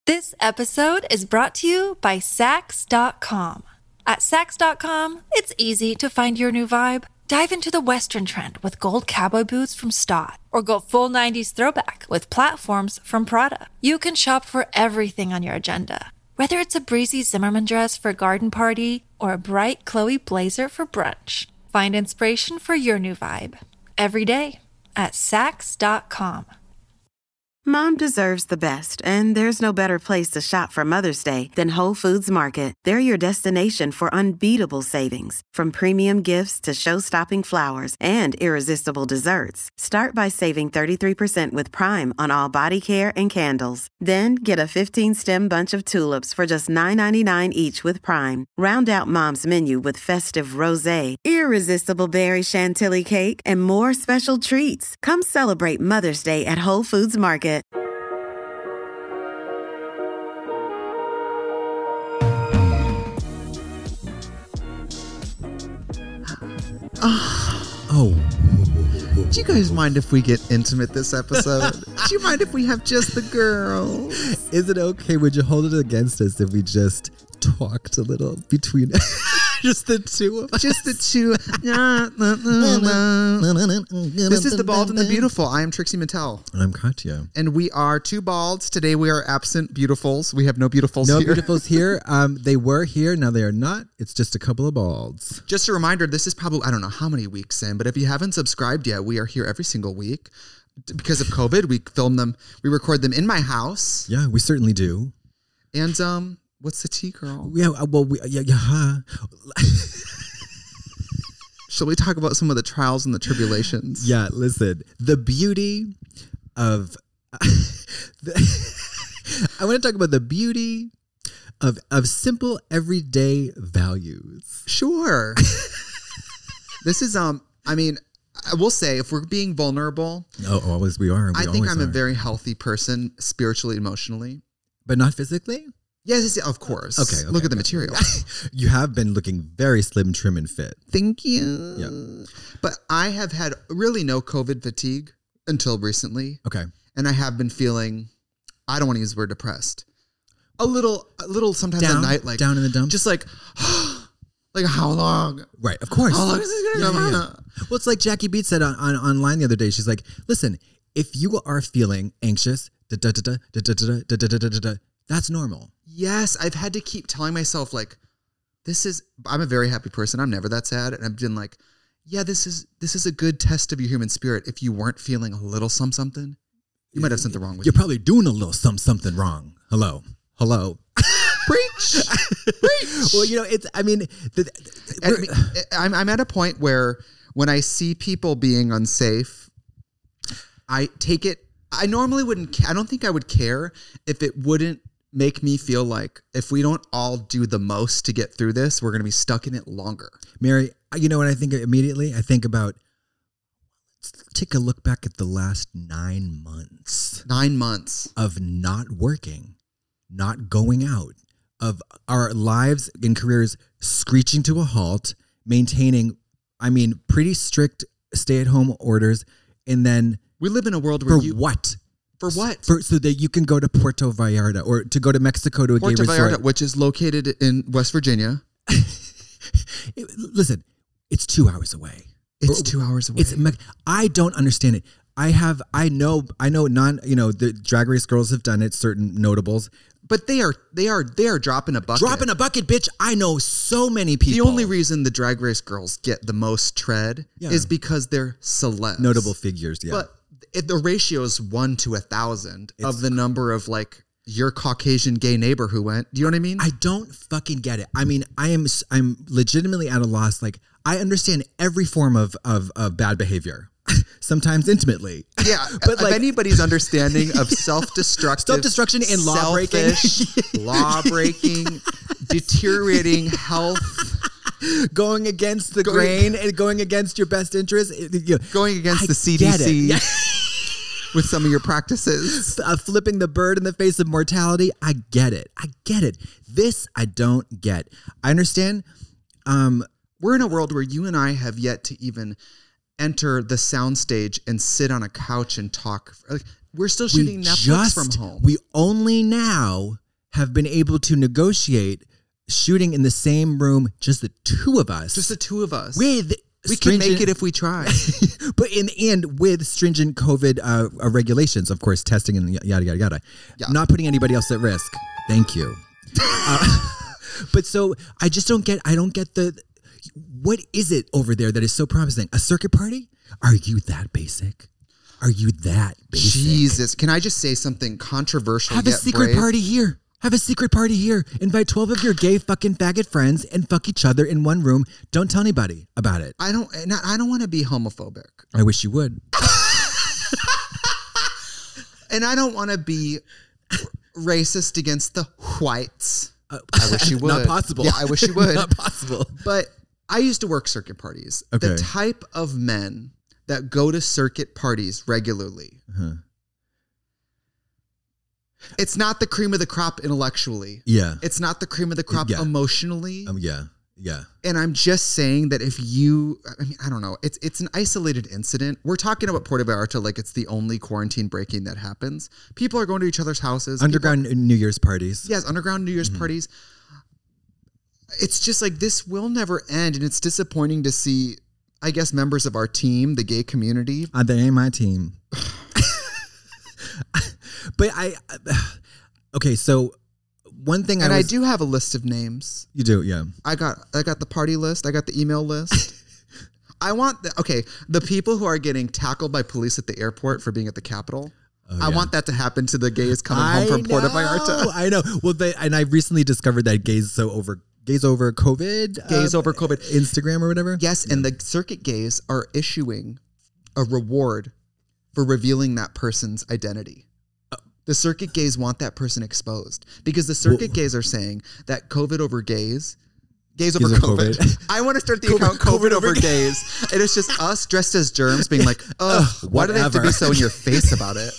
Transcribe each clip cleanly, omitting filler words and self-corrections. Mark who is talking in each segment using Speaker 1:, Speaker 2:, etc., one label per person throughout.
Speaker 1: This episode is brought to you by Sax.com. At Sax.com, it's easy to find your new vibe. Dive into the Western trend with gold cowboy boots from Stott, or go full 90s throwback with platforms from Prada. You can shop for everything on your agenda, whether it's a breezy Zimmermann dress for a garden party or a bright Chloe blazer for brunch. Find inspiration for your new vibe every day at Sax.com.
Speaker 2: Mom deserves the best, and there's no better place to shop for Mother's Day than Whole Foods Market. They're your destination for unbeatable savings, from premium gifts to show-stopping flowers and irresistible desserts. Start by saving 33% with Prime on all body care and candles. Then get a 15-stem bunch of tulips for just $9.99 each with Prime. Round out Mom's menu with festive rosé, irresistible berry chantilly cake, and more special treats. Come celebrate Mother's Day at Whole Foods Market.
Speaker 3: Oh. Do you guys mind if we get intimate this episode? Do you mind if we have just the girls?
Speaker 4: Is it okay? Would you hold it against us if we just talked a little between just the two of us?
Speaker 3: Just the two. This is The Bald and the Beautiful. I am Trixie Mattel.
Speaker 4: And I'm Katya.
Speaker 3: And we are two balds. Today we are absent beautifuls. We have no beautifuls here.
Speaker 4: No beautifuls here. They were here. Now they are not. It's just a couple of balds.
Speaker 3: Just a reminder, this is probably, I don't know how many weeks in, but if you haven't subscribed yet, we are here every single week. Because of COVID, we film them, we record them in my house.
Speaker 4: Yeah, we certainly do.
Speaker 3: And, what's the tea, girl?
Speaker 4: Yeah, well,
Speaker 3: Shall we talk about some of the trials and the tribulations?
Speaker 4: Yeah, listen. The beauty of... I want to talk about the beauty of simple, everyday values.
Speaker 3: Sure. This is, I mean, I will say, if we're being vulnerable...
Speaker 4: Oh, always we are.
Speaker 3: I think I'm a very healthy person, spiritually, emotionally.
Speaker 4: But not physically?
Speaker 3: Yes, of course.
Speaker 4: Okay.
Speaker 3: Look at the material.
Speaker 4: You have been looking very slim, trim, and fit.
Speaker 3: Thank you.
Speaker 4: Yeah.
Speaker 3: But I have had really no COVID fatigue until recently.
Speaker 4: Okay.
Speaker 3: And I have been feeling, I don't want to use the word depressed. A little sometimes at night, like
Speaker 4: down in the dumps.
Speaker 3: Just like how long?
Speaker 4: Right, of course.
Speaker 3: How long is this going to go on?
Speaker 4: Well, it's like Jackie Beat said on online the other day. She's like, listen, if you are feeling anxious, that's normal.
Speaker 3: Yes, I've had to keep telling myself, like, I'm a very happy person. I'm never that sad. And I've been like, yeah, this is a good test of your human spirit. If you weren't feeling a little something, you might have something wrong with you.
Speaker 4: You're probably doing a little something wrong. Hello.
Speaker 3: Preach.
Speaker 4: Well,
Speaker 3: I'm at a point where when I see people being unsafe, I take it. I normally wouldn't. I don't think I would care if it wouldn't make me feel like if we don't all do the most to get through this, we're going to be stuck in it longer.
Speaker 4: Mary, you know what I think immediately? I think about, let's take a look back at the last 9 months.
Speaker 3: 9 months.
Speaker 4: Of not working, not going out, of our lives and careers screeching to a halt, maintaining, pretty strict stay-at-home orders, and then...
Speaker 3: We live in a world where
Speaker 4: what?
Speaker 3: For what?
Speaker 4: So that you can go to Puerto Vallarta or to go to Mexico to a gay resort.
Speaker 3: Puerto Vallarta, which is located in West Virginia.
Speaker 4: Listen, it's 2 hours away.
Speaker 3: It's 2 hours away.
Speaker 4: I don't understand it. I know the Drag Race girls have done it, certain notables.
Speaker 3: But they are dropping a bucket.
Speaker 4: Dropping a bucket, bitch. I know so many people.
Speaker 3: The only reason the Drag Race girls get the most tread is because they're celebs.
Speaker 4: Notable figures, yeah.
Speaker 3: But the ratio is 1 to 1,000 of the number of like your Caucasian gay neighbor who went. Do you know what I mean?
Speaker 4: I don't fucking get it. I'm legitimately at a loss. Like, I understand every form of bad behavior. Sometimes intimately.
Speaker 3: Yeah. But like anybody's understanding of
Speaker 4: self-destruction and
Speaker 3: law breaking, deteriorating health,
Speaker 4: going against the grain and going against your best interest,
Speaker 3: going against the CDC with some of your practices,
Speaker 4: flipping the bird in the face of mortality. I get it. This I don't get. I understand.
Speaker 3: We're in a world where you and I have yet to even enter the soundstage and sit on a couch and talk. Like, we're still shooting Netflix from home.
Speaker 4: We only now have been able to negotiate shooting in the same room, just the two of us.
Speaker 3: Just the two of us.
Speaker 4: With
Speaker 3: we can make it if we try.
Speaker 4: But in the end, with stringent COVID regulations, of course, testing and yada, yada, yada.
Speaker 3: Yeah.
Speaker 4: Not putting anybody else at risk. Thank you. But so I don't get what is it over there that is so promising? A circuit party? Are you that basic? Are you that basic?
Speaker 3: Jesus. Can I just say something controversial?
Speaker 4: Have a secret party here. Have a secret party here. Invite 12 of your gay fucking faggot friends and fuck each other in one room. Don't tell anybody about it.
Speaker 3: I don't want to be homophobic.
Speaker 4: I wish you would.
Speaker 3: And I don't want to be racist against the whites. I wish you would.
Speaker 4: Not possible.
Speaker 3: Yeah, I wish you would.
Speaker 4: Not possible.
Speaker 3: But I used to work circuit parties.
Speaker 4: Okay.
Speaker 3: The type of men that go to circuit parties regularly.
Speaker 4: Uh-huh.
Speaker 3: It's not the cream of the crop intellectually.
Speaker 4: Yeah.
Speaker 3: It's not the cream of the crop emotionally.
Speaker 4: Yeah. Yeah.
Speaker 3: And I'm just saying that if you, I mean, I don't know. It's an isolated incident. We're talking about Puerto Vallarta like it's the only quarantine breaking that happens. People are going to each other's houses.
Speaker 4: Underground New Year's parties.
Speaker 3: Yes, underground New Year's parties. It's just like this will never end. And it's disappointing to see, I guess, members of our team, the gay community.
Speaker 4: They ain't my team. But okay, so one thing
Speaker 3: I do have a list of names.
Speaker 4: You do, yeah.
Speaker 3: I got the party list. I got the email list. I want the people who are getting tackled by police at the airport for being at the Capitol. I want that to happen to the gays coming home from Puerto Vallarta.
Speaker 4: I know. Well, and I recently discovered that gays over COVID.
Speaker 3: Gays over COVID.
Speaker 4: Instagram or whatever.
Speaker 3: Yes, and the circuit gays are issuing a reward for revealing that person's identity. The circuit gays want that person exposed because the circuit gays are saying that COVID over gays over COVID. I want to start the account COVID over gays. And it's just us dressed as germs being like, why do they have to be so in your face about it?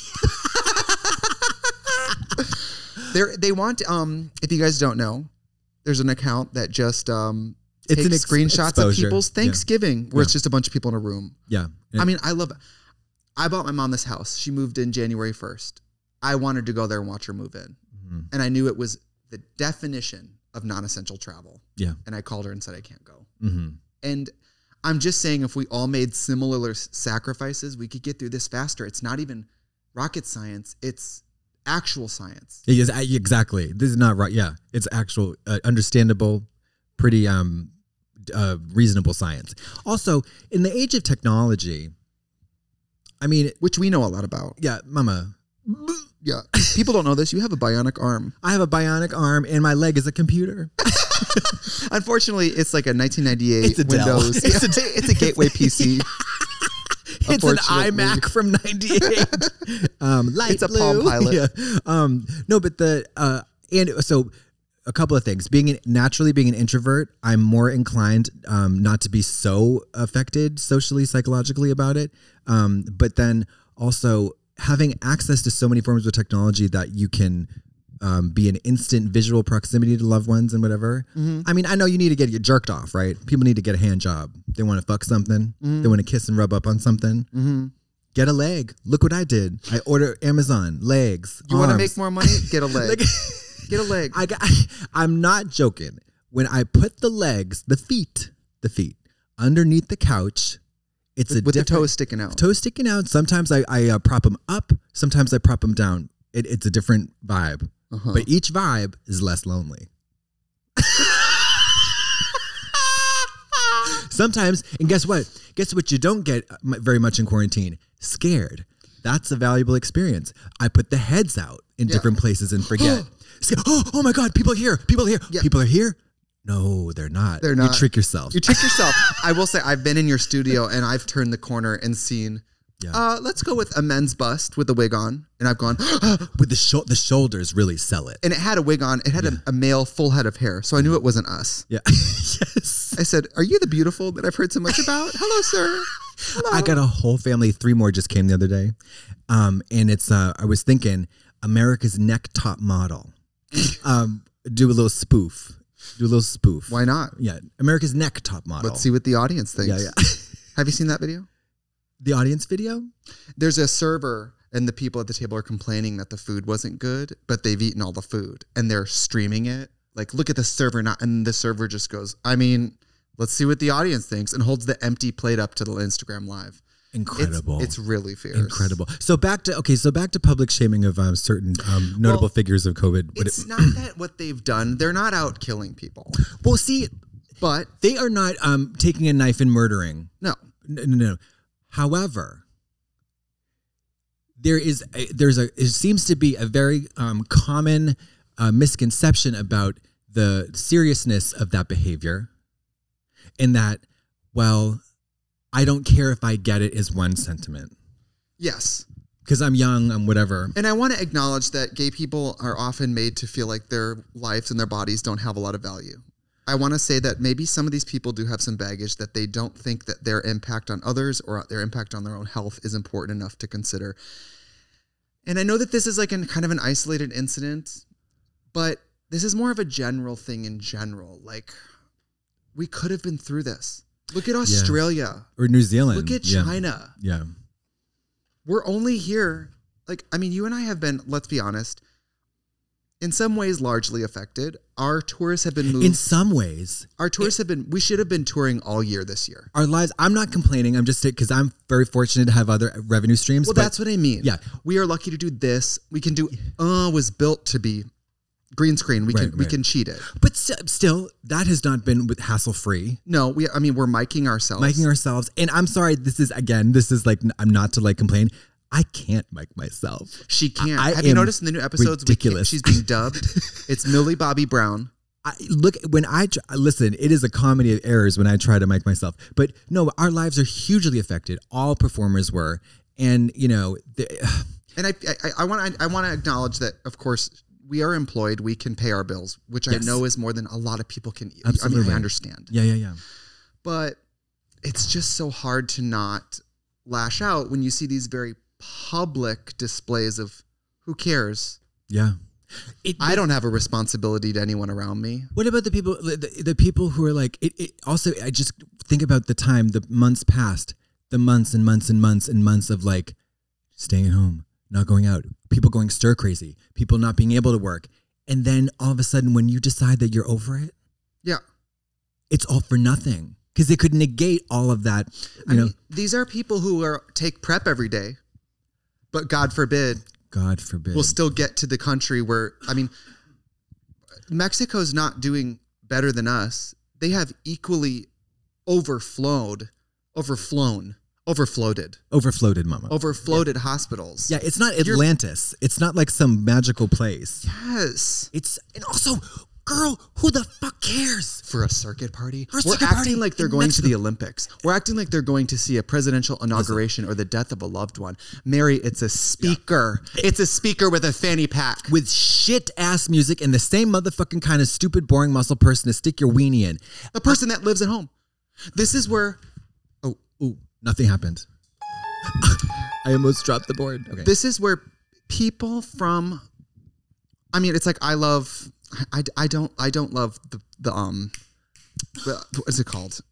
Speaker 3: They want, if you guys don't know, there's an account that just takes screenshots of people's Thanksgiving where it's just a bunch of people in a room.
Speaker 4: Yeah.
Speaker 3: I mean, I love it. I bought my mom this house. She moved in January 1st. I wanted to go there and watch her move in. Mm-hmm. And I knew it was the definition of non-essential travel.
Speaker 4: Yeah.
Speaker 3: And I called her and said, I can't go.
Speaker 4: Mm-hmm.
Speaker 3: And I'm just saying, if we all made similar sacrifices, we could get through this faster. It's not even rocket science. It's actual science.
Speaker 4: Yes, exactly. This is not right. Yeah. It's actual, understandable, pretty reasonable science. Also, in the age of technology, I mean,
Speaker 3: which we know a lot about.
Speaker 4: Yeah, mama.
Speaker 3: Yeah. People don't know this. You have a bionic arm.
Speaker 4: I have a bionic arm and my leg is a computer.
Speaker 3: Unfortunately, it's like a 1998
Speaker 4: it's a
Speaker 3: Windows. It's a gateway PC.
Speaker 4: It's an iMac from 98. Light
Speaker 3: it's a
Speaker 4: blue.
Speaker 3: Palm Pilot.
Speaker 4: Yeah. No, but and so a couple of things. Naturally being an introvert, I'm more inclined not to be so affected socially, psychologically about it. But then also having access to so many forms of technology that you can be an instant visual proximity to loved ones and whatever. Mm-hmm. I mean, I know you need to get jerked off, right? People need to get a hand job. They want to fuck something. Mm-hmm. They want to kiss and rub up on something. Mm-hmm. Get a leg. Look what I did. I order Amazon legs.
Speaker 3: You want to make more money? Get a leg. Get a leg.
Speaker 4: I'm not joking. When I put the feet underneath the couch, it's
Speaker 3: with the toes sticking out.
Speaker 4: Toes sticking out. Sometimes I prop them up. Sometimes I prop them down. It's a different vibe. Uh-huh. But each vibe is less lonely. Sometimes, and guess what? Guess what you don't get very much in quarantine? Scared. That's a valuable experience. I put the heads out in different places and forget. Oh my God, people are here. Yeah. People are here. No, they're not.
Speaker 3: They're not.
Speaker 4: You trick yourself.
Speaker 3: I will say, I've been in your studio and I've turned the corner and seen, let's go with a men's bust with a wig on. And I've gone,
Speaker 4: with the shoulders really sell it.
Speaker 3: And it had a wig on. It had a male full head of hair. So I knew it wasn't us.
Speaker 4: Yeah. Yes.
Speaker 3: I said, are you the beautiful that I've heard so much about? Hello, sir. Hello.
Speaker 4: I got a whole family. 3 more just came the other day. And it's, I was thinking America's neck top model. Do a little spoof.
Speaker 3: Why not?
Speaker 4: Yeah. America's neck top model.
Speaker 3: Let's see what the audience thinks.
Speaker 4: Yeah.
Speaker 3: Have you seen that video?
Speaker 4: The audience video?
Speaker 3: There's a server and the people at the table are complaining that the food wasn't good, but they've eaten all the food and they're streaming it. Like, look at the server, and the server just goes, I mean, let's see what the audience thinks, and holds the empty plate up to the Instagram Live.
Speaker 4: Incredible.
Speaker 3: It's really fierce.
Speaker 4: Incredible. So back to public shaming of certain notable figures of COVID.
Speaker 3: It's not that what they've done. They're not out killing people.
Speaker 4: Well, see,
Speaker 3: but
Speaker 4: they are not taking a knife and murdering.
Speaker 3: No.
Speaker 4: However, it seems to be a very common misconception about the seriousness of that behavior, in that, well, I don't care if I get it is one sentiment.
Speaker 3: Yes.
Speaker 4: Because I'm young, I'm whatever.
Speaker 3: And I want to acknowledge that gay people are often made to feel like their lives and their bodies don't have a lot of value. I want to say that maybe some of these people do have some baggage that they don't think that their impact on others or their impact on their own health is important enough to consider. And I know that this is like kind of an isolated incident, but this is more of a general thing in general. Like, we could have been through this. Look at Australia.
Speaker 4: Or New Zealand.
Speaker 3: Look at China.
Speaker 4: Yeah.
Speaker 3: We're only here. Like, I mean, you and I have been, let's be honest, in some ways largely affected. Our tours have been moved.
Speaker 4: In some ways.
Speaker 3: Our tours have been, we should have been touring all year this year.
Speaker 4: Our lives, I'm not complaining. I'm just, because I'm very fortunate to have other revenue streams.
Speaker 3: Well, that's what I mean.
Speaker 4: Yeah.
Speaker 3: We are lucky to do this. We can do, was built to be green screen. We can cheat it.
Speaker 4: But still, that has not been with hassle-free.
Speaker 3: No, we're miking ourselves.
Speaker 4: And I'm sorry, this is like, I'm not to like complain. I can't mic myself.
Speaker 3: She can't. Have you noticed in the new episodes,
Speaker 4: ridiculous.
Speaker 3: She's being dubbed? It's Millie Bobby Brown.
Speaker 4: Listen, it is a comedy of errors when I try to mic myself. But no, our lives are hugely affected. All performers were. And, you know.
Speaker 3: And I want to acknowledge that, of course, we are employed. We can pay our bills, which I know is more than a lot of people can.
Speaker 4: Absolutely.
Speaker 3: I mean, I understand.
Speaker 4: Yeah.
Speaker 3: But it's just so hard to not lash out when you see these very public displays of who cares.
Speaker 4: Yeah.
Speaker 3: I don't have a responsibility to anyone around me.
Speaker 4: What about the people, the people who are like, also, I just think about the months past, the months and months and months and months of like staying at home, not going out, people going stir crazy, people not being able to work. And then all of a sudden when you decide that you're over it,
Speaker 3: yeah,
Speaker 4: it's all for nothing. Because they could negate all of that. You know,
Speaker 3: these are people who take PrEP every day, but God forbid, we'll still get to the country where, I mean, Mexico's not doing better than us. They have equally overflowed hospitals.
Speaker 4: Yeah, it's not Atlantis. It's not like some magical place.
Speaker 3: Yes.
Speaker 4: And also, girl, who the fuck cares?
Speaker 3: For a circuit party? We're acting like they're going to the Olympics. We're acting like they're going to see a presidential inauguration or the death of a loved one. Mary, it's a speaker. Yeah. It's a speaker with a fanny pack.
Speaker 4: With shit-ass music and the same motherfucking kind of stupid, boring muscle person to stick your weenie in.
Speaker 3: The person that lives at home. This is where...
Speaker 4: Oh, nothing happened. I almost dropped the board. Okay.
Speaker 3: This is where people from... I mean, it's like I don't love the what is it called?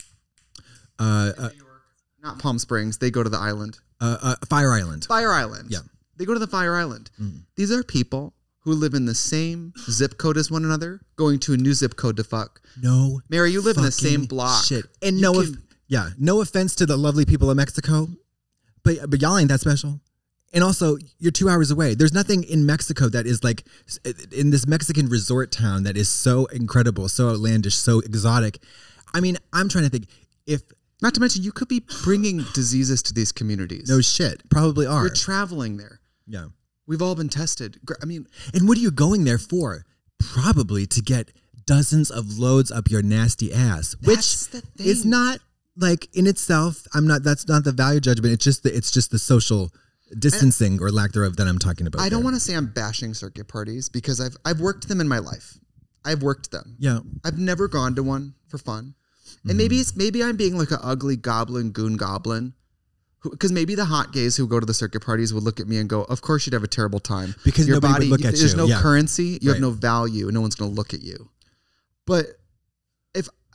Speaker 3: Not Palm Springs. They go to the island.
Speaker 4: Fire Island.
Speaker 3: Fire Island.
Speaker 4: Yeah.
Speaker 3: They go to the Fire Island. Mm. These are people who live in the same zip code as one another, going to a new zip code to fuck.
Speaker 4: No.
Speaker 3: Mary, you live in the same block.
Speaker 4: Shit. And no offense to the lovely people of Mexico, but y'all ain't that special. And also, you're 2 hours away. There's nothing in Mexico that is like, in this Mexican resort town that is so incredible, so outlandish, so exotic. I mean, I'm trying to think if...
Speaker 3: Not to mention, you could be bringing diseases to these communities.
Speaker 4: No shit. Probably are.
Speaker 3: You're traveling there.
Speaker 4: Yeah.
Speaker 3: We've all been tested. I mean...
Speaker 4: And what are you going there for? Probably to get dozens of loads up your nasty ass. Which is not, like, in itself, that's not the value judgment. It's just the social... distancing or lack thereof that I'm talking about.
Speaker 3: I don't want to say I'm bashing circuit parties because I've worked them in my life. I've worked them.
Speaker 4: Yeah.
Speaker 3: I've never gone to one for fun. And maybe I'm being like an ugly goon goblin. Because maybe the hot gays who go to the circuit parties would look at me and go, of course you'd have a terrible time.
Speaker 4: Because your nobody would look at you.
Speaker 3: There's no currency. You have no value and no one's going to look at you. But if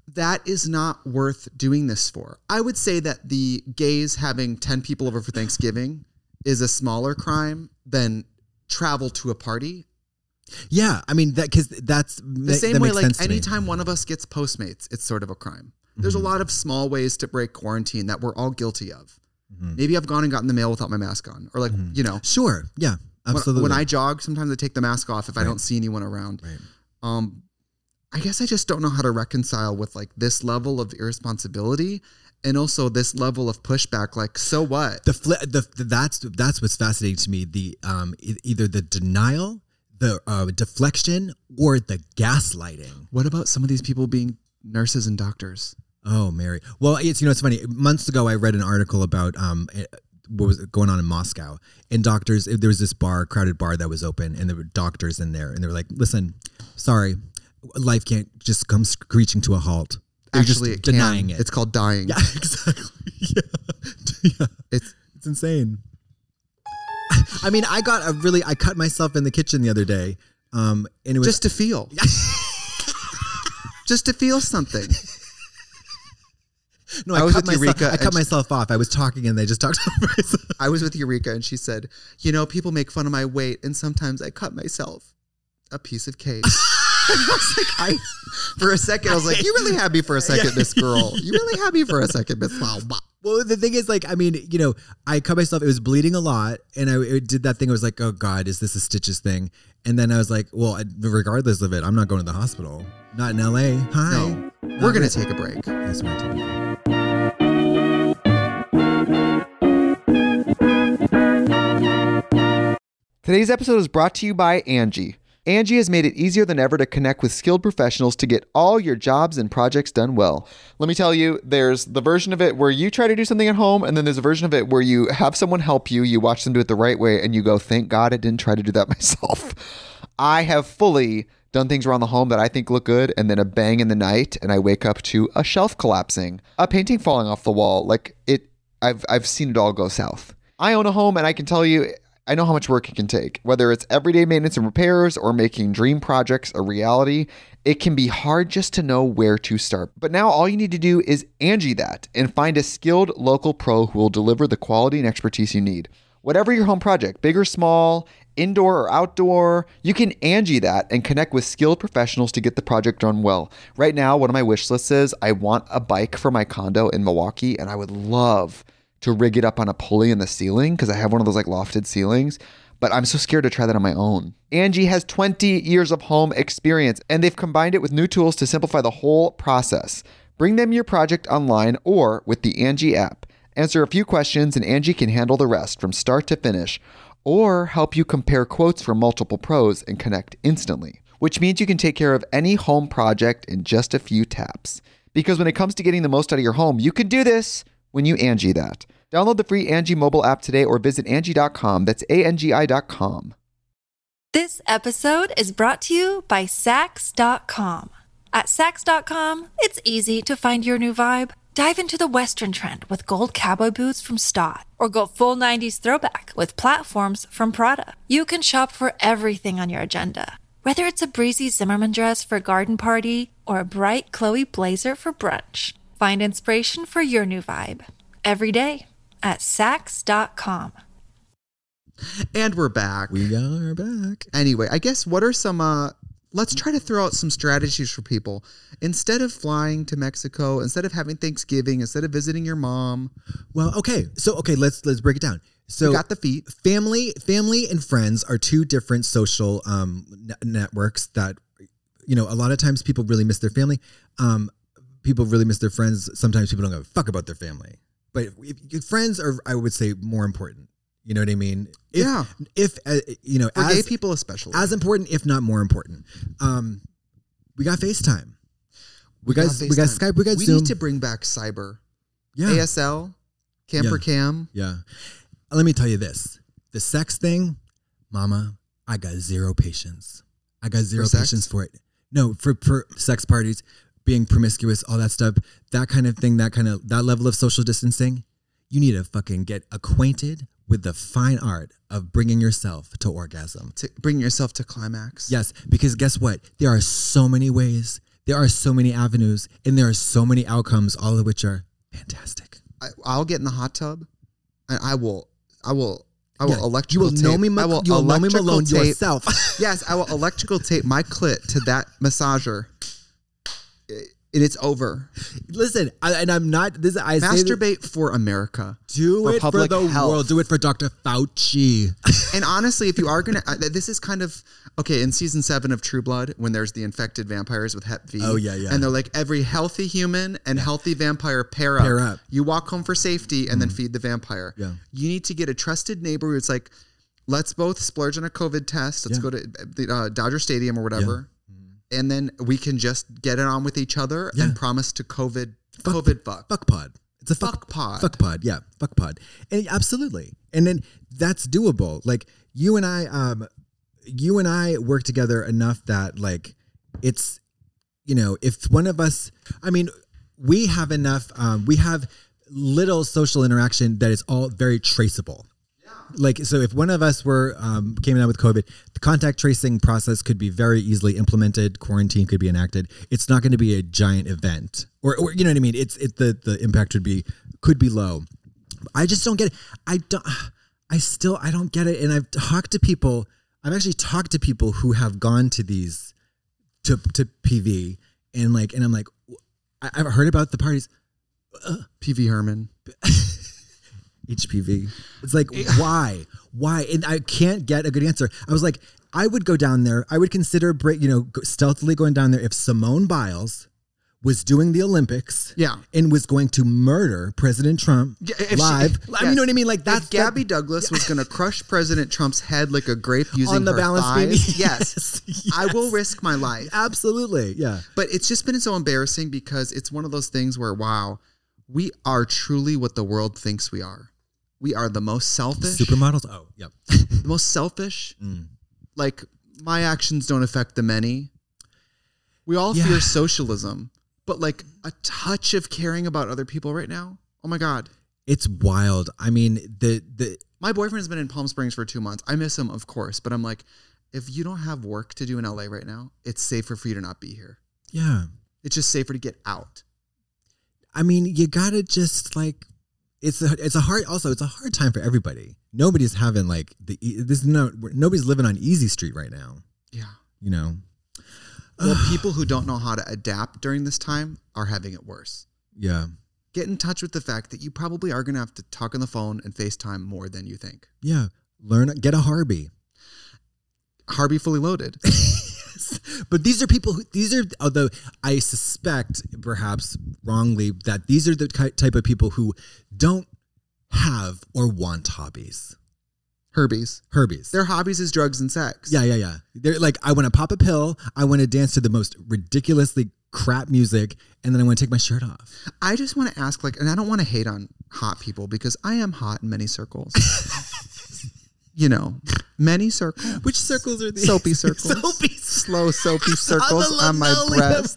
Speaker 3: that is not worth doing this for. I would say that the gays having 10 people over for Thanksgiving is a smaller crime than travel to a party.
Speaker 4: Yeah, I mean because that's
Speaker 3: the same way. Like anytime one of us gets Postmates, it's sort of a crime. There's a lot of small ways to break quarantine that we're all guilty of. Maybe I've gone and gotten the mail without my mask on, or like
Speaker 4: Sure, yeah, absolutely.
Speaker 3: When I jog, sometimes I take the mask off if I don't see anyone around.
Speaker 4: Right.
Speaker 3: I guess I just don't know how to reconcile with like this level of irresponsibility and also this level of pushback. Like, so what?
Speaker 4: That's what's fascinating to me. The either the denial, the deflection, or the gaslighting.
Speaker 3: What about some of these people being nurses and doctors?
Speaker 4: Oh, Mary. Well, it's funny. Months ago, I read an article about what was going on in Moscow. And doctors, there was this crowded bar that was open, and there were doctors in there, and they were like, "Listen, sorry, life can't just come screeching to a halt." They're
Speaker 3: Actually,
Speaker 4: just denying it.
Speaker 3: It's called dying.
Speaker 4: Yeah, exactly. Yeah. It's insane. I mean, I cut myself in the kitchen the other day, and it was
Speaker 3: just to feel, just to feel something.
Speaker 4: No, I cut myself off. I was talking and they just talked over myself.
Speaker 3: I was with Eureka and she said, people make fun of my weight and sometimes I cut myself a piece of cake. I was like, for a second, I was like, you really had me for a second, Miss Girl. You really had me for a second, Miss Wow.
Speaker 4: Well, the thing is, like, I mean, I cut myself. It was bleeding a lot, and I did that thing. I was like, oh God, is this a stitches thing? And then I was like, well, regardless of it, I'm not going to the hospital. Not in LA. Hi.
Speaker 3: No, we're gonna take a break.
Speaker 4: Yes, we're gonna take a break.
Speaker 5: Today's episode is brought to you by Angie. Angie has made it easier than ever to connect with skilled professionals to get all your jobs and projects done well. Let me tell you, there's the version of it where you try to do something at home, and then there's a version of it where you have someone help you, you watch them do it the right way, and you go, thank God I didn't try to do that myself. I have fully done things around the home that I think look good, and then a bang in the night, and I wake up to a shelf collapsing, a painting falling off the wall. Like, I've seen it all go south. I own a home, and I can tell you, I know how much work it can take. Whether it's everyday maintenance and repairs or making dream projects a reality, it can be hard just to know where to start. But now all you need to do is Angie that and find a skilled local pro who will deliver the quality and expertise you need. Whatever your home project, big or small, indoor or outdoor, you can Angie that and connect with skilled professionals to get the project done well. Right now, one of my wish lists is I want a bike for my condo in Milwaukee, and I would love to rig it up on a pulley in the ceiling because I have one of those like lofted ceilings, but I'm so scared to try that on my own. Angie has 20 years of home experience, and they've combined it with new tools to simplify the whole process. Bring them your project online or with the Angie app. Answer a few questions and Angie can handle the rest from start to finish, or help you compare quotes from multiple pros and connect instantly, which means you can take care of any home project in just a few taps. Because when it comes to getting the most out of your home, you can do this when you Angie that. Download the free Angie mobile app today or visit Angie.com. That's ANGI.com.
Speaker 1: This episode is brought to you by Sax.com. At Sax.com, it's easy to find your new vibe. Dive into the Western trend with gold cowboy boots from Stott, or go full 90s throwback with platforms from Prada. You can shop for everything on your agenda, whether it's a breezy Zimmermann dress for a garden party or a bright Chloe blazer for brunch. Find inspiration for your new vibe every day at Sax.com.
Speaker 3: And we're back.
Speaker 4: We are back.
Speaker 3: Anyway, I guess what are some, let's try to throw out some strategies for people. Instead of flying to Mexico, instead of having Thanksgiving, instead of visiting your mom.
Speaker 4: Well, okay. So, let's break it down. So
Speaker 3: we got the feet.
Speaker 4: Family and friends are two different social networks that, a lot of times people really miss their family. People really miss their friends. Sometimes people don't give a fuck about their family. But if friends are, I would say, more important. You know what I mean?
Speaker 3: For gay people especially.
Speaker 4: As important, if not more important. We got FaceTime. We got Skype. We got Zoom.
Speaker 3: We need to bring back cyber.
Speaker 4: Yeah.
Speaker 3: ASL, Camper Cam.
Speaker 4: Yeah. Let me tell you this. The sex thing, mama, I got zero patience. I got zero patience for it. No, for sex parties, being promiscuous, all that stuff, that kind of thing, that level of social distancing, you need to fucking get acquainted with the fine art of bringing yourself to orgasm.
Speaker 3: To bring yourself to climax.
Speaker 4: Yes, because guess what? There are so many ways There are so many avenues and there are so many outcomes, all of which are fantastic.
Speaker 3: I'll get in the hot tub and I will
Speaker 4: Yeah,
Speaker 3: electrical tape.
Speaker 4: You will know me Malone yourself.
Speaker 3: Yes, I will electrical tape my clit to that massager. And it's over.
Speaker 4: Listen, I'm not. I
Speaker 3: Masturbate for America.
Speaker 4: Do it for
Speaker 3: public
Speaker 4: the
Speaker 3: health.
Speaker 4: world. Do it for Dr. Fauci.
Speaker 3: And honestly, if you are gonna, this is kind of okay. In season 7 of True Blood, when there's the infected vampires with Hep V.
Speaker 4: Oh, yeah, yeah.
Speaker 3: And they're like, every healthy human and healthy vampire pair up. You walk home for safety and then feed the vampire.
Speaker 4: Yeah.
Speaker 3: You need to get a trusted neighbor who's like, let's both splurge on a COVID test. Let's go to the Dodger Stadium or whatever. And then we can just get it on with each other and promise to fuck.
Speaker 4: Fuck pod. It's a fuck
Speaker 3: pod.
Speaker 4: Fuck pod. Yeah. Fuck pod. And absolutely. And then that's doable. Like you and I work together enough that like it's, you know, if one of us, I mean, we have enough, we have little social interaction that is all very traceable. Like, so if one of us came down with COVID, the contact tracing process could be very easily implemented. Quarantine could be enacted. It's not going to be a giant event or you know what I mean? The impact could be low. I just don't get it. I don't get it. And I've actually talked to people who have gone to these, to PV and I'm like, I've heard about the parties.
Speaker 3: PV Herman.
Speaker 4: HPV. It's like, why? And I can't get a good answer. I was like, I would go down there. I would consider, stealthily going down there if Simone Biles was doing the Olympics and was going to murder President Trump live. I mean, you know what I mean? Like that's
Speaker 3: Gabby Douglas was going to crush President Trump's head like a grape using
Speaker 4: on the
Speaker 3: her
Speaker 4: balance
Speaker 3: thighs.
Speaker 4: beam.
Speaker 3: Yes. I will risk my life.
Speaker 4: Absolutely. Yeah.
Speaker 3: But it's just been so embarrassing because it's one of those things where, wow, we are truly what the world thinks we are. We are the most selfish.
Speaker 4: Supermodels? Oh, yep.
Speaker 3: The most selfish. Like, my actions don't affect the many. We all fear socialism, but like a touch of caring about other people right now. Oh my God.
Speaker 4: It's wild. I mean,
Speaker 3: my boyfriend has been in Palm Springs for 2 months. I miss him, of course, but I'm like, if you don't have work to do in LA right now, it's safer for you to not be here. Yeah. It's just safer to get out.
Speaker 4: I mean, you gotta just like, it's a hard time for everybody. Nobody's having like nobody's living on easy street right now.
Speaker 3: Yeah.
Speaker 4: You know?
Speaker 3: Well, people who don't know how to adapt during this time are having it worse.
Speaker 4: Yeah.
Speaker 3: Get in touch with the fact that you probably are going to have to talk on the phone and FaceTime more than you think.
Speaker 4: Yeah. Get a Harby.
Speaker 3: Harby fully loaded.
Speaker 4: But although I suspect perhaps wrongly that these are the type of people who don't have or want hobbies.
Speaker 3: Herbies. Their hobbies is drugs and sex.
Speaker 4: Yeah. They're like, I want to pop a pill. I want to dance to the most ridiculously crap music. And then I want to take my shirt off.
Speaker 3: I just want to ask, and I don't want to hate on hot people because I am hot in many circles. You know, many circles.
Speaker 4: Which circles are these?
Speaker 3: Soapy circles. Slow soapy circles on my breast.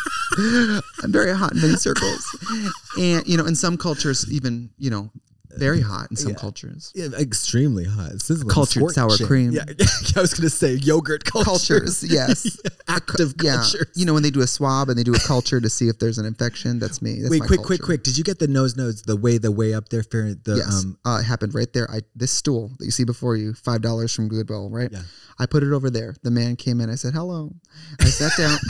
Speaker 3: I'm very hot in many circles. And, in some cultures, even, very hot in some cultures.
Speaker 4: Yeah, extremely hot.
Speaker 3: Cultured sour cream.
Speaker 4: Yeah, I was going to say yogurt cultures.
Speaker 3: Yes.
Speaker 4: Active cultures.
Speaker 3: When they do a swab and they do a culture to see if there's an infection, that's me. That's
Speaker 4: Wait,
Speaker 3: my
Speaker 4: quick. Did you get the nose, the way up there?
Speaker 3: Yes. It happened right there. This stool that you see before you, $5 from Goodwill, right?
Speaker 4: Yeah.
Speaker 3: I put it over there. The man came in. I said, hello. I sat down.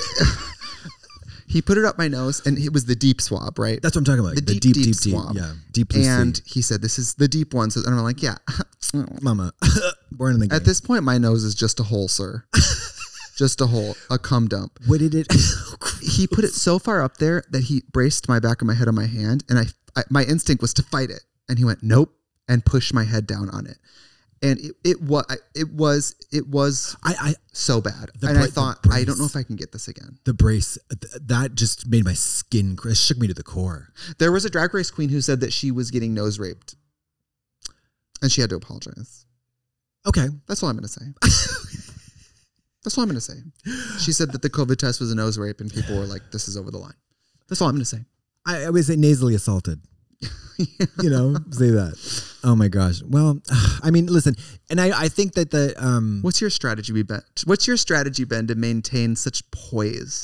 Speaker 3: He put it up my nose, and it was the deep swab, right?
Speaker 4: That's what I'm talking about.
Speaker 3: The deep swab.
Speaker 4: Yeah, deep blue
Speaker 3: And he said, this is the deep one. So, and I'm like, yeah.
Speaker 4: Mama, born in the game.
Speaker 3: At this point, my nose is just a hole, sir. Just a hole, a cum dump.
Speaker 4: What did it?
Speaker 3: He put it so far up there that he braced my back of my head on my hand, and my instinct was to fight it. And he went, nope, and pushed my head down on it. And it was so bad. And I thought, I don't know if I can get this again.
Speaker 4: The brace, that just made my skin, it shook me to the core.
Speaker 3: There was a Drag Race queen who said that she was getting nose raped. And she had to apologize.
Speaker 4: Okay.
Speaker 3: That's all I'm going to say. That's all I'm going to say. She said that the COVID test was a nose rape and people were like, this is over the line. That's all I'm going to say.
Speaker 4: I would say nasally assaulted. Say that. Oh my gosh. Well, I mean, listen, and I think that
Speaker 3: What's your strategy, Ben? What's your strategy, Ben, to maintain such poise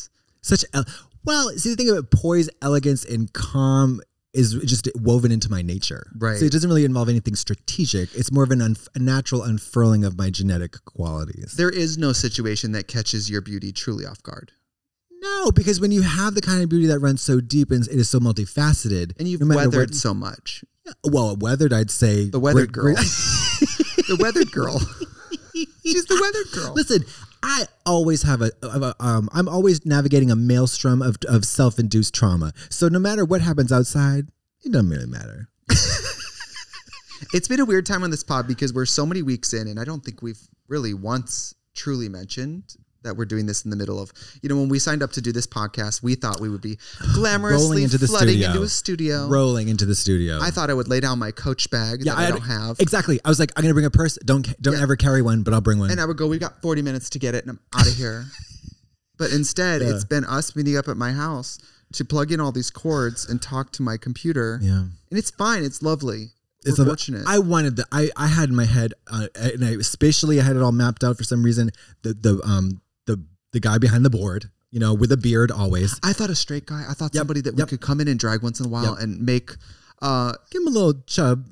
Speaker 4: Well, see, the thing about poise, elegance, and calm is just woven into my nature.
Speaker 3: Right.
Speaker 4: So it doesn't really involve anything strategic. It's more of a natural unfurling of my genetic qualities.
Speaker 3: There is no situation that catches your beauty truly off guard.
Speaker 4: No, because when you have the kind of beauty that runs so deep and it is so multifaceted.
Speaker 3: And you've
Speaker 4: no matter
Speaker 3: weathered
Speaker 4: what,
Speaker 3: so much.
Speaker 4: well, weathered, I'd say.
Speaker 3: The weathered girl. The weathered girl. She's the weathered girl.
Speaker 4: Listen, I always have I'm always navigating a maelstrom of self-induced trauma. So no matter what happens outside, it doesn't really matter.
Speaker 3: It's been a weird time on this pod because we're so many weeks in, and I don't think we've really once truly mentioned that we're doing this in the middle of, when we signed up to do this podcast, we thought we would be glamorously flooding into a studio.
Speaker 4: Rolling into the studio.
Speaker 3: I thought I would lay down my Coach bag that I don't have.
Speaker 4: Exactly. I was like, I'm going to bring a purse. Don't ever carry one, but I'll bring one.
Speaker 3: And I would go, we got 40 minutes to get it and I'm out of here. But instead, it's been us meeting up at my house to plug in all these cords and talk to my computer.
Speaker 4: Yeah.
Speaker 3: And it's fine. It's lovely. We're fortunate.
Speaker 4: I wanted I had in my head, and spatially I had it all mapped out for some reason. The guy behind the board, with a beard always.
Speaker 3: I thought a straight guy. I thought somebody that we could come in and drag once in a while and make.
Speaker 4: Give him a little chub.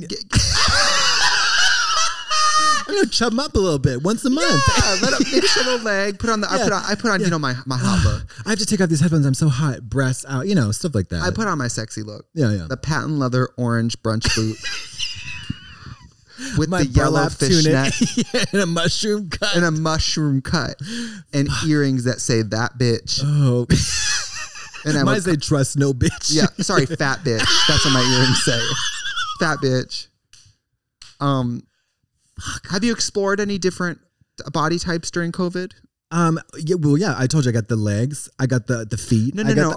Speaker 4: I'm gonna chub him up a little bit once a month.
Speaker 3: Yeah, maybe show a little leg. Put on the. I put on my hot look.
Speaker 4: I have to take off these headphones. I'm so hot. Breasts out. Stuff like that.
Speaker 3: I put on my sexy look.
Speaker 4: Yeah.
Speaker 3: The patent leather orange brunch boot. With
Speaker 4: my
Speaker 3: the yellow fishnet
Speaker 4: and a mushroom cut.
Speaker 3: And earrings that say that bitch.
Speaker 4: Oh.
Speaker 3: And I
Speaker 4: might say trust no bitch.
Speaker 3: Yeah, sorry, fat bitch. That's what my earrings say. Fat bitch. Have you explored any different body types during COVID?
Speaker 4: Yeah, I told you I got the legs. I got the feet.
Speaker 3: No.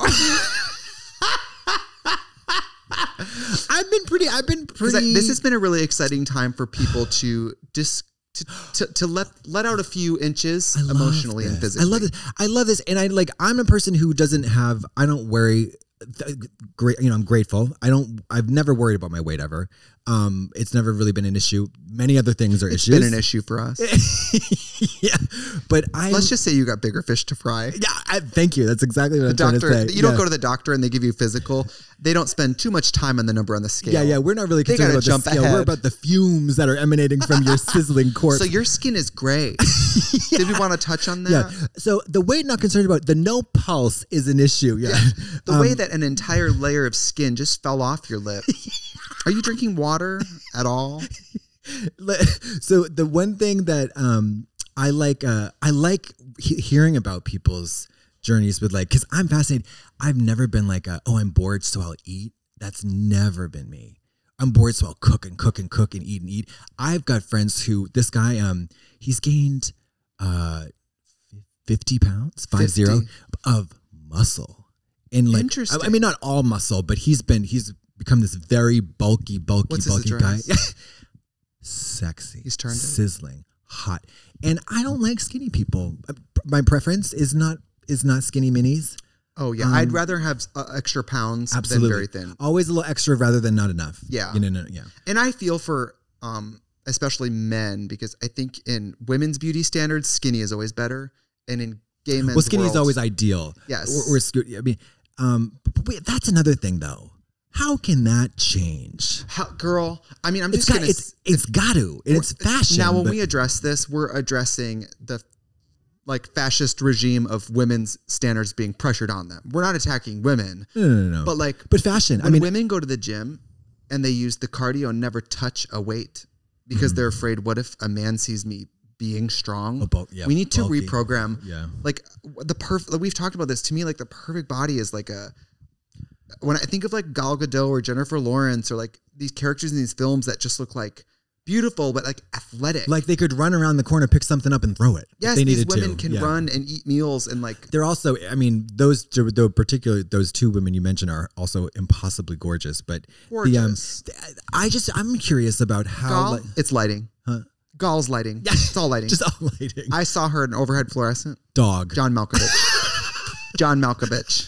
Speaker 4: I've been pretty.
Speaker 3: This has been a really exciting time for people to let out a few inches emotionally and physically.
Speaker 4: I love this, and I'm a person who I don't worry. Great, I'm grateful. I've never worried about my weight ever. It's never really been an issue. Many other things are issues.
Speaker 3: It's been an issue for us.
Speaker 4: Yeah, but
Speaker 3: let's just say you got bigger fish to fry.
Speaker 4: Yeah, thank you. That's exactly what I'm trying to say.
Speaker 3: You don't go to the doctor and they give you physical. They don't spend too much time on the number on the scale.
Speaker 4: Yeah. We're not really concerned about the scale. We're about the fumes that are emanating from your sizzling corpse.
Speaker 3: So your skin is gray. Did we want to touch on that?
Speaker 4: Yeah. So the weight not concerned about, the no pulse is an issue. Yeah.
Speaker 3: The way that an entire layer of skin just fell off your lip. Are you drinking water at all?
Speaker 4: So the one thing that I like hearing about people's journeys with, because I'm fascinated. I've never been I'm bored, so I'll eat. That's never been me. I'm bored, so I'll cook and eat. I've got friends who, this guy, he's gained 50 pounds, 50 of muscle. And
Speaker 3: interesting.
Speaker 4: I mean, not all muscle, but he's become this very bulky
Speaker 3: What's
Speaker 4: guy. Sexy.
Speaker 3: He's turned
Speaker 4: sizzling, hot. And I don't like skinny people. My preference is not skinny minis.
Speaker 3: Oh yeah, I'd rather have extra pounds than very thin.
Speaker 4: Always a little extra rather than not enough.
Speaker 3: Yeah.
Speaker 4: Yeah.
Speaker 3: And I feel for especially men, because I think in women's beauty standards, skinny is always better, and in gay men's
Speaker 4: skinny is
Speaker 3: world,
Speaker 4: always ideal.
Speaker 3: Yes.
Speaker 4: I mean, but wait, that's another thing though. How can that change?
Speaker 3: Girl, I mean,
Speaker 4: it's got to, and it's fashion.
Speaker 3: Now, when we address this, we're addressing the fascist regime of women's standards being pressured on them. We're not attacking women.
Speaker 4: No. But fashion.
Speaker 3: When women go to the gym and they use the cardio and never touch a weight because they're afraid, what if a man sees me being strong? We need to reprogram.
Speaker 4: Yeah.
Speaker 3: We've talked about this. To me, the perfect body is when I think of Gal Gadot or Jennifer Lawrence or these characters in these films that just look beautiful but athletic,
Speaker 4: they could run around the corner, pick something up, and throw it.
Speaker 3: Yes, these women can run and eat meals and
Speaker 4: They're also, I mean, those two women you mentioned are also impossibly gorgeous. But
Speaker 3: gorgeous.
Speaker 4: I'm curious about how
Speaker 3: it's lighting. Huh? Gal's lighting. Yeah. It's all lighting.
Speaker 4: Just all lighting.
Speaker 3: I saw her in overhead fluorescent.
Speaker 4: Dog.
Speaker 3: John Malkovich. John Malkovich.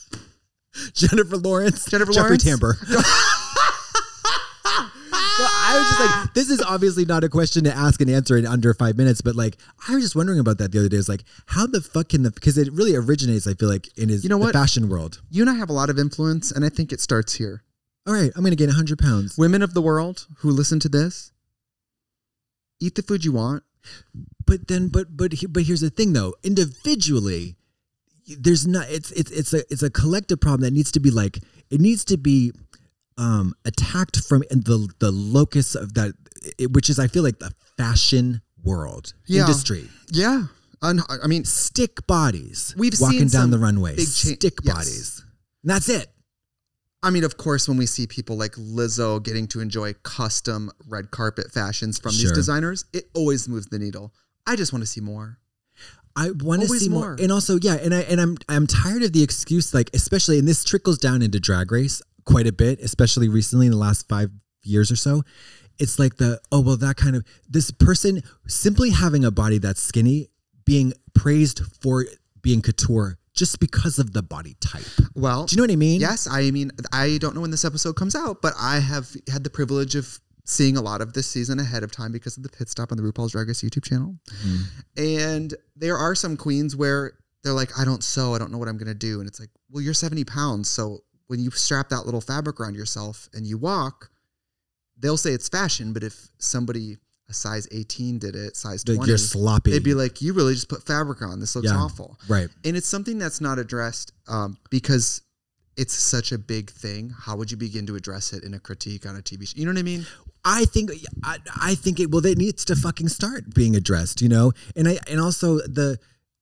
Speaker 4: Jennifer Lawrence.
Speaker 3: Jeffrey
Speaker 4: Tambor.
Speaker 3: I
Speaker 4: I was just like, this is obviously not a question to ask and answer in under 5 minutes, but like, I was just wondering about that the other day. It's like, how the fuck can because it really originates, I feel like, in the fashion world.
Speaker 3: You and I have a lot of influence, and I think it starts here.
Speaker 4: All right, I'm going to gain 100 pounds.
Speaker 3: Women of the world who listen to this, eat the food you want.
Speaker 4: But here's the thing though. Individually, there's not. It's a collective problem that needs to be like. It needs to be attacked from the locus of that, which is I feel like the fashion world industry.
Speaker 3: Yeah, I mean,
Speaker 4: stick bodies.
Speaker 3: We've
Speaker 4: walking
Speaker 3: seen
Speaker 4: down
Speaker 3: some
Speaker 4: the runway.
Speaker 3: big
Speaker 4: Stick bodies. And that's it.
Speaker 3: I mean, of course, when we see people like Lizzo getting to enjoy custom red carpet fashions from these designers, it always moves the needle. I just want to see more.
Speaker 4: I want to see more. And also, yeah, and I'm tired of the excuse, like, especially, and this trickles down into Drag Race quite a bit, especially recently in the last 5 years or so. It's like this person simply having a body that's skinny being praised for being couture just because of the body type.
Speaker 3: Well,
Speaker 4: do you know what I mean?
Speaker 3: Yes. I mean, I don't know when this episode comes out, but I have had the privilege of seeing a lot of this season ahead of time because of the pit stop on the RuPaul's Drag Race YouTube channel. Mm-hmm. And there are some queens where they're like, I don't sew. I don't know what I'm going to do. And it's like, well, you're 70 pounds. So when you strap that little fabric around yourself and you walk, they'll say it's fashion. But if somebody a size 18 did it, size 20,
Speaker 4: you're sloppy.
Speaker 3: They'd be like, you really just put fabric on. This looks awful.
Speaker 4: Right.
Speaker 3: And it's something that's not addressed because it's such a big thing. How would you begin to address it in a critique on a TV show? You know what I mean?
Speaker 4: I think it needs to fucking start being addressed, you know? And also there's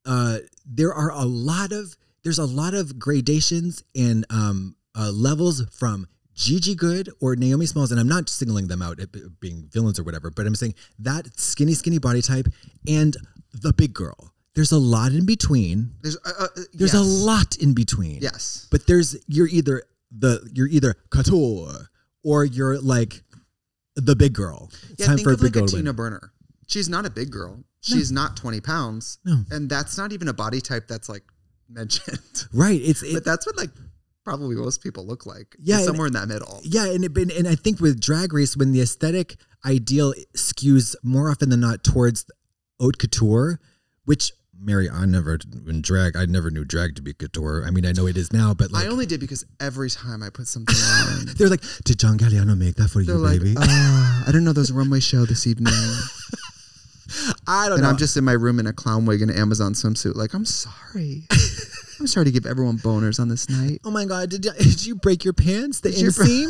Speaker 4: a lot of gradations and levels from Gigi Good or Naomi Smalls, and I'm not singling them out being villains or whatever, but I'm saying that skinny body type and the big girl. There's a lot in between. There's a lot in between.
Speaker 3: Yes.
Speaker 4: But you're either couture or you're like the big girl.
Speaker 3: It's time for a big girl. Tina Burner. She's not a big girl. She's not 20 pounds.
Speaker 4: No.
Speaker 3: And that's not even a body type that's like mentioned.
Speaker 4: Right.
Speaker 3: But that's what like probably most people look like.
Speaker 4: Yeah.
Speaker 3: It's somewhere in that middle.
Speaker 4: Yeah. And I think with Drag Race, when the aesthetic ideal skews more often than not towards haute couture, which Mary, I never knew drag to be couture. I mean, I know it is now, but like,
Speaker 3: I only did because every time I put something on,
Speaker 4: they're like, did John Galliano make that for you,
Speaker 3: like,
Speaker 4: baby?
Speaker 3: I didn't know there was a runway show this evening.
Speaker 4: I don't know.
Speaker 3: And I'm just in my room in a clown wig and an Amazon swimsuit. Like, I'm sorry. I'm sorry to give everyone boners on this night.
Speaker 4: Oh my God. Did you break your pants? The inseam?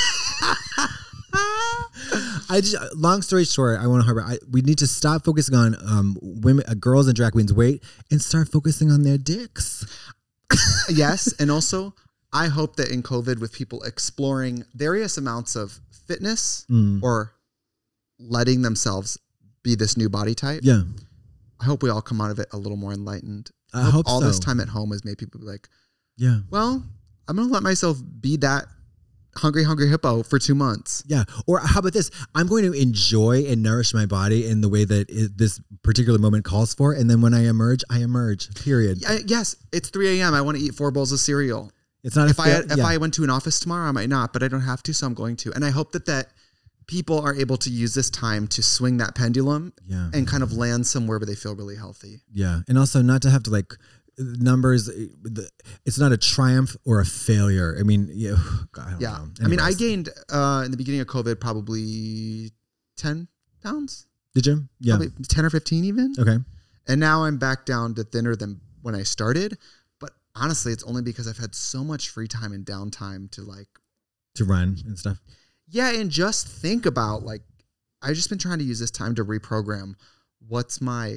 Speaker 4: Long story short, I want to harbor. We need to stop focusing on women, girls, and drag queens' weight, and start focusing on their dicks.
Speaker 3: Yes, and also I hope that in COVID, with people exploring various amounts of fitness or letting themselves be this new body type, I hope we all come out of it a little more enlightened.
Speaker 4: I hope
Speaker 3: all
Speaker 4: so.
Speaker 3: this time at home has made people be like,
Speaker 4: yeah,
Speaker 3: well, I'm gonna let myself be that hungry hippo for 2 months.
Speaker 4: Yeah. Or how about this? I'm going to enjoy and nourish my body in the way that this particular moment calls for. And then when I emerge, period.
Speaker 3: Yes. It's 3 a.m. I want to eat 4 bowls of cereal.
Speaker 4: It's not
Speaker 3: if I went to an office tomorrow, I might not, but I don't have to. So I'm going to. And I hope that people are able to use this time to swing that pendulum and kind of land somewhere where they feel really healthy.
Speaker 4: Yeah. And also not to have to like, numbers, it's not a triumph or a failure. I mean, I don't know.
Speaker 3: I mean, I gained in the beginning of COVID probably 10 pounds.
Speaker 4: Did you? Yeah.
Speaker 3: Probably 10 or 15 even.
Speaker 4: Okay.
Speaker 3: And now I'm back down to thinner than when I started. But honestly, it's only because I've had so much free time and downtime to
Speaker 4: run and stuff.
Speaker 3: Yeah. And just think about I've just been trying to use this time to reprogram what's my,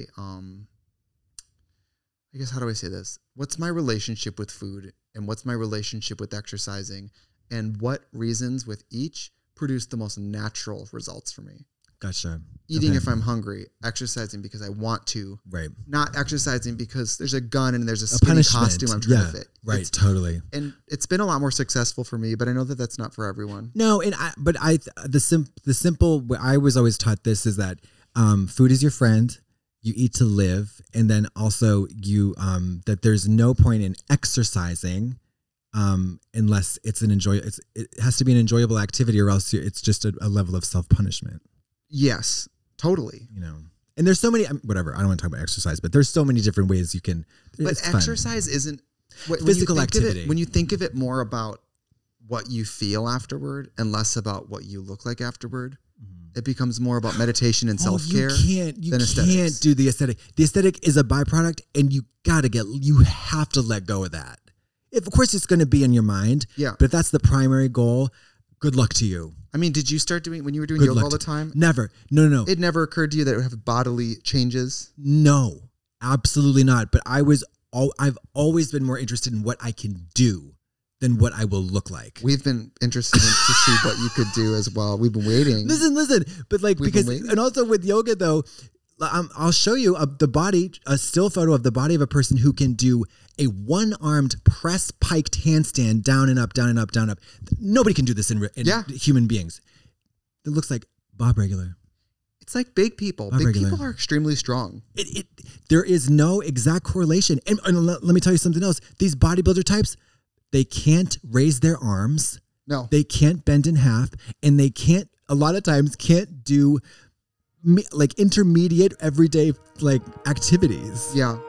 Speaker 3: I guess, how do I say this? What's my relationship with food and what's my relationship with exercising and what reasons with each produce the most natural results for me?
Speaker 4: Gotcha.
Speaker 3: Eating if I'm hungry, exercising because I want to.
Speaker 4: Right.
Speaker 3: Not exercising because there's a gun and there's a skinny costume I'm trying to fit.
Speaker 4: Right. Totally.
Speaker 3: And it's been a lot more successful for me, but I know that that's not for everyone.
Speaker 4: No. And the simple, I was always taught this is that food is your friend. You eat to live, and then also you that there's no point in exercising unless it's it has to be an enjoyable activity, or else it's just a level of self-punishment.
Speaker 3: Yes, totally.
Speaker 4: You know, and there's so many, whatever, I don't want to talk about exercise, but there's so many different ways you can.
Speaker 3: But exercise isn't
Speaker 4: physical activity.
Speaker 3: When you think of it more about what you feel afterward and less about what you look like afterward, it becomes more about meditation and self-care.
Speaker 4: You can't do the aesthetic. The aesthetic is a byproduct, and you have to let go of that. Of course, it's going to be in your mind.
Speaker 3: Yeah.
Speaker 4: But if that's the primary goal, good luck to you.
Speaker 3: I mean, did you start doing, when you were doing yoga all the time?
Speaker 4: Never. No.
Speaker 3: It never occurred to you that it would have bodily changes?
Speaker 4: No, absolutely not. But I've always been more interested in what I can do than what I will look like.
Speaker 3: We've been interested to see what you could do as well. We've been waiting.
Speaker 4: Listen. But and also with yoga though, I'll show you a still photo of the body of a person who can do a one-armed press piked handstand down and up, down and up, down and up. Nobody can do this in human beings. It looks like Bob Regular.
Speaker 3: It's like big people. Big people are extremely strong.
Speaker 4: There is no exact correlation. And let me tell you something else. These bodybuilder types, they can't raise their arms.
Speaker 3: No.
Speaker 4: They can't bend in half. And they a lot of times can't do intermediate everyday activities.
Speaker 3: Yeah.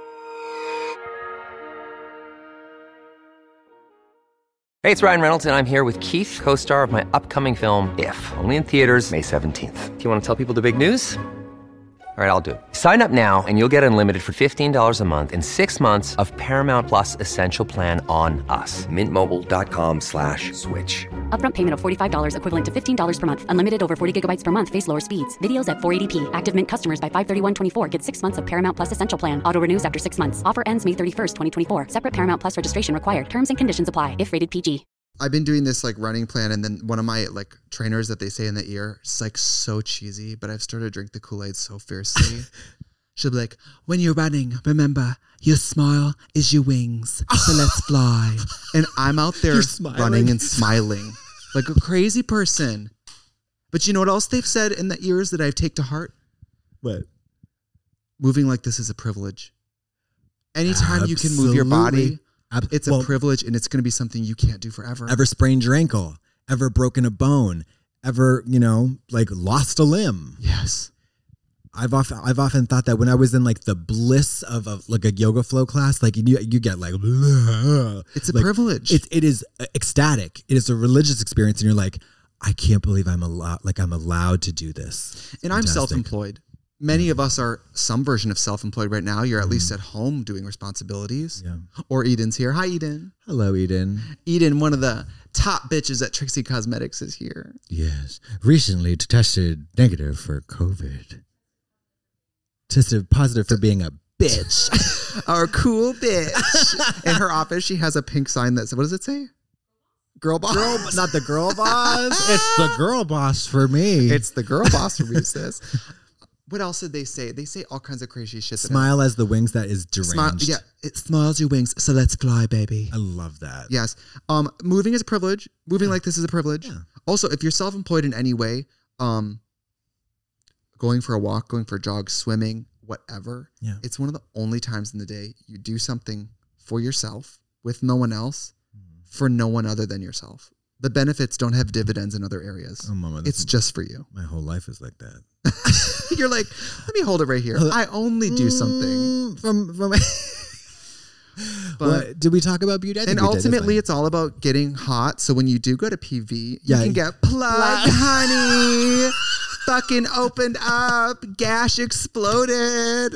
Speaker 6: Hey, it's Ryan Reynolds, and I'm here with Keith, co-star of my upcoming film, If, only in theaters May 17th. Do you want to tell people the big news? All right, I'll do it. Sign up now and you'll get unlimited for $15 a month and 6 months of Paramount Plus Essential Plan on us. MintMobile.com/switch.
Speaker 7: Upfront payment of $45 equivalent to $15 per month. Unlimited over 40 gigabytes per month. Face lower speeds. Videos at 480p. Active Mint customers by 531.24 get 6 months of Paramount Plus Essential Plan. Auto renews after 6 months. Offer ends May 31st, 2024. Separate Paramount Plus registration required. Terms and conditions apply if rated PG.
Speaker 3: I've been doing this running plan, and then one of my trainers that they say in the ear, it's so cheesy, but I've started to drink the Kool-Aid so fiercely. She'll be like, when you're running, remember, your smile is your wings, so let's fly. And I'm out there running and smiling like a crazy person. But you know what else they've said in the ears that I take to heart?
Speaker 4: What?
Speaker 3: Moving like this is a privilege. Anytime you can move your body, it's a privilege, and it's going to be something you can't do forever.
Speaker 4: Ever sprained your ankle? Ever broken a bone? Ever, lost a limb?
Speaker 3: Yes.
Speaker 4: I've often thought that when I was in the bliss of a yoga flow class, you get
Speaker 3: it's a privilege.
Speaker 4: It is ecstatic. It is a religious experience, and you're like, I can't believe I'm allowed to do this.
Speaker 3: And I'm self-employed. Many of us are some version of self-employed right now. You're at least at home doing responsibilities.
Speaker 4: Yeah.
Speaker 3: Or Eden's here. Hi, Eden.
Speaker 4: Hello, Eden.
Speaker 3: Eden, one of the top bitches at Trixie Cosmetics, is here.
Speaker 4: Yes. Recently tested negative for COVID. Tested positive for being a bitch.
Speaker 3: Our cool bitch. In her office, she has a pink sign that says, what does it say? Girl boss.
Speaker 4: Not the girl boss. It's the girl boss for me.
Speaker 3: It's the girl boss for me, sis. What else did they say? They say all kinds of crazy shit.
Speaker 4: Smile as the wings that is deranged.
Speaker 3: It smiles your wings. So let's fly, baby.
Speaker 4: I love that.
Speaker 3: Yes. Moving is a privilege. Moving like this is a privilege. Yeah. Also, if you're self-employed in any way, going for a walk, going for a jog, swimming, whatever.
Speaker 4: Yeah.
Speaker 3: It's one of the only times in the day you do something for yourself with no one else, for no one other than yourself. The benefits don't have dividends in other areas. Oh, Mama, it's just for you.
Speaker 4: My whole life is like that.
Speaker 3: You're like, let me hold it right here. I only do something
Speaker 4: from. But did we talk about beauty?
Speaker 3: And ultimately, it's all about getting hot. So when you do go to PV, you can get plugged, honey. Fucking opened up, gash exploded.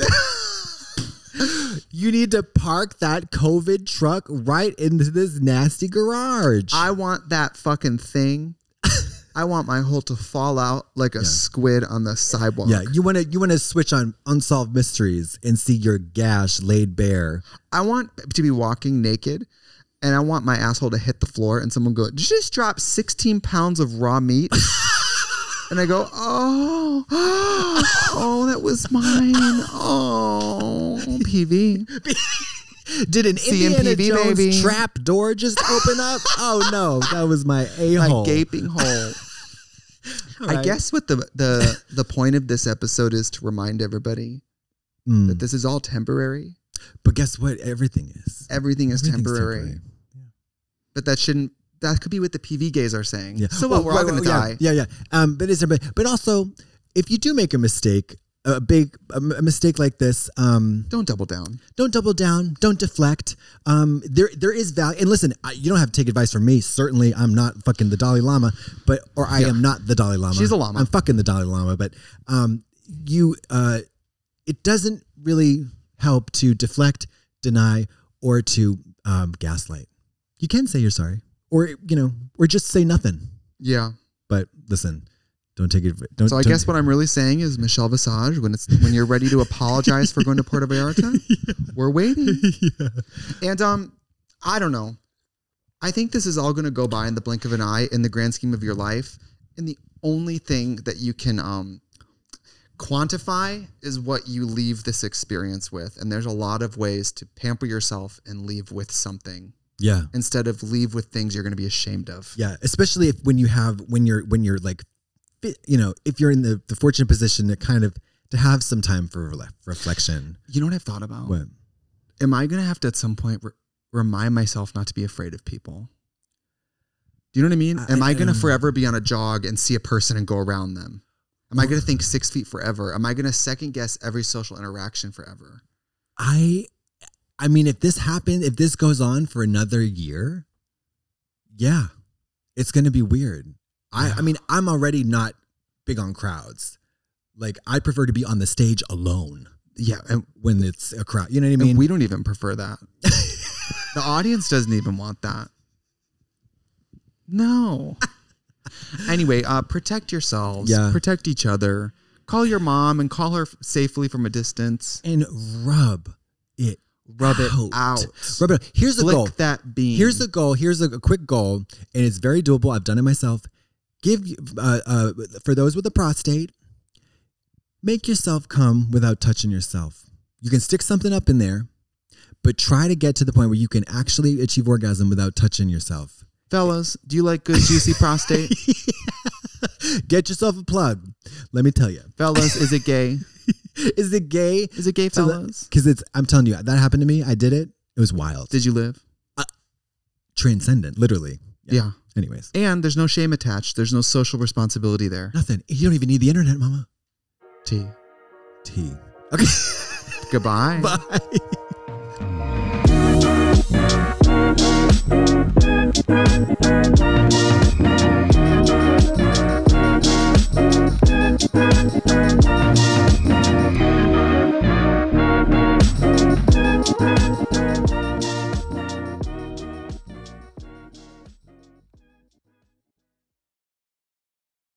Speaker 4: You need to park that COVID truck right into this nasty garage.
Speaker 3: I want that fucking thing. I want my hole to fall out like a squid on the sidewalk.
Speaker 4: Yeah, you want to switch on Unsolved Mysteries and see your gash laid bare.
Speaker 3: I want to be walking naked, and I want my asshole to hit the floor, and someone go, "Did you just drop 16 pounds of raw meat?" And I go, oh, that was mine. Oh, PV.
Speaker 4: Did an Indiana
Speaker 3: CMPV,
Speaker 4: Jones
Speaker 3: baby.
Speaker 4: trap door just open up? Oh no, that was my a-hole.
Speaker 3: My gaping hole.
Speaker 4: Right.
Speaker 3: I guess what the point of this episode is to remind everybody that this is all temporary.
Speaker 4: But guess what? Everything is.
Speaker 3: Everything is temporary.
Speaker 4: Yeah.
Speaker 3: but that could be what the PV gays are saying.
Speaker 4: Yeah.
Speaker 3: So what? We're all going to die.
Speaker 4: Yeah. But also, if you do make a mistake, a mistake like this,
Speaker 3: don't double down.
Speaker 4: Don't double down. Don't deflect. There is value. And listen, you don't have to take advice from me. Certainly, I'm not fucking the Dalai Lama, I am not the Dalai Lama.
Speaker 3: She's a llama.
Speaker 4: I'm fucking the Dalai Lama. But it doesn't really help to deflect, deny, or to gaslight. You can say you're sorry, or just say nothing.
Speaker 3: Yeah.
Speaker 4: But listen. Don't take it.
Speaker 3: So I guess what I'm really saying is, Michelle Visage, when you're ready to apologize for going to Puerto Vallarta, we're waiting. Yeah. And I don't know. I think this is all going to go by in the blink of an eye in the grand scheme of your life. And the only thing that you can quantify is what you leave this experience with. And there's a lot of ways to pamper yourself and leave with something.
Speaker 4: Yeah.
Speaker 3: Instead of leave with things you're going to be ashamed of.
Speaker 4: Yeah. Especially when you're like, if you're in the fortunate position to have some time for reflection.
Speaker 3: You know what I've thought about?
Speaker 4: What?
Speaker 3: Am I going to have to at some point remind myself not to be afraid of people? Do you know what I mean? Am I going to forever be on a jog and see a person and go around them? Am I going to think 6 feet forever? Am I going to second guess every social interaction forever?
Speaker 4: I mean, if this goes on for another year, yeah, it's going to be weird. I mean, I'm already not big on crowds. Like, I prefer to be on the stage alone.
Speaker 3: Yeah. And
Speaker 4: when it's a crowd. You know what I mean?
Speaker 3: We don't even prefer that. The audience doesn't even want that. No. Anyway, protect yourselves.
Speaker 4: Yeah.
Speaker 3: Protect each other. Call your mom and call her safely from a distance.
Speaker 4: And rub it out. Rub it out. Here's the goal.
Speaker 3: That beam.
Speaker 4: Here's the goal. Here's a quick goal. And it's very doable. I've done it myself. For those with a prostate, make yourself come without touching yourself. You can stick something up in there, but try to get to the point where you can actually achieve orgasm without touching yourself.
Speaker 3: Fellas, do you like good juicy prostate?
Speaker 4: Get yourself a plug. Let me tell you.
Speaker 3: Fellas, is it gay?
Speaker 4: Is it gay?
Speaker 3: Is it gay, fellas?
Speaker 4: Because I'm telling you, that happened to me. I did it. It was wild.
Speaker 3: Did you live?
Speaker 4: Transcendent, literally.
Speaker 3: Yeah.
Speaker 4: Anyways.
Speaker 3: And there's no shame attached. There's no social responsibility there.
Speaker 4: Nothing. You don't even need the internet, mama.
Speaker 3: T.
Speaker 4: Okay.
Speaker 3: Goodbye.
Speaker 4: Bye.